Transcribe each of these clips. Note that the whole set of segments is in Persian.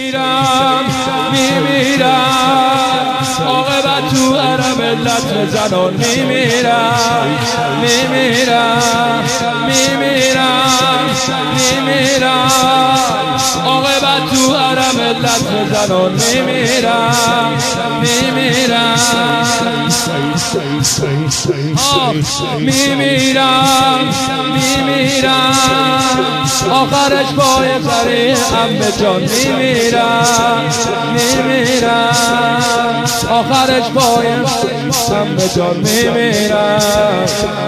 میمیرم عاقبت تو هر ملت زنان میمیرم عاقبت تو هر ملت زنان میمیرم آخرش پای سر عمه جان میمیرم آخرش پای عمه جان میمیرم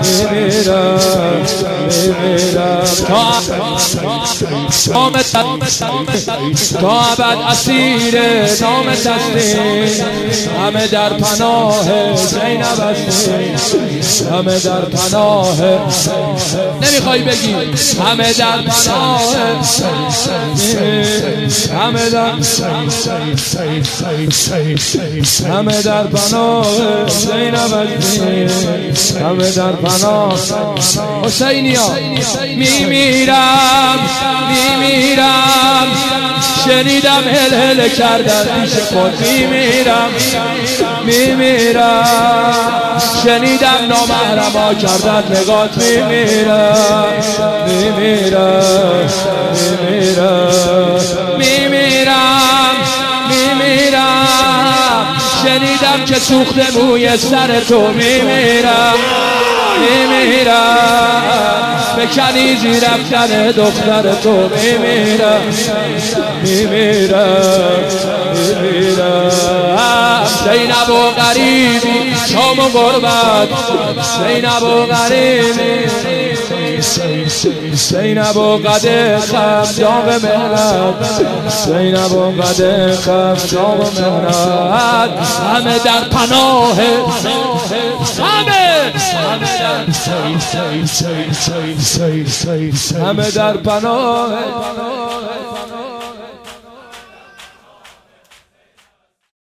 تا ابد اسیر نام تسلیم همه در پناه زینب هستیم همه در پناه نمیخوای بگی همه در پناه همه در پناه زینب هستیم همه در پناه حسینیا میمیرم شنیدم هل کردن پیش خود میمیرم شنیدم نامحرما کردن نگات میمیرم شنیدم که سوخت موی سر تو میمیرم به کنیزی رفتن دختر تو میمیرم زینب و غریبی شام و غربت زینب و غریبی زینب و قد خم داغ مهنت زینب و قد خم داغ مهنت همه در پناه همه در پناه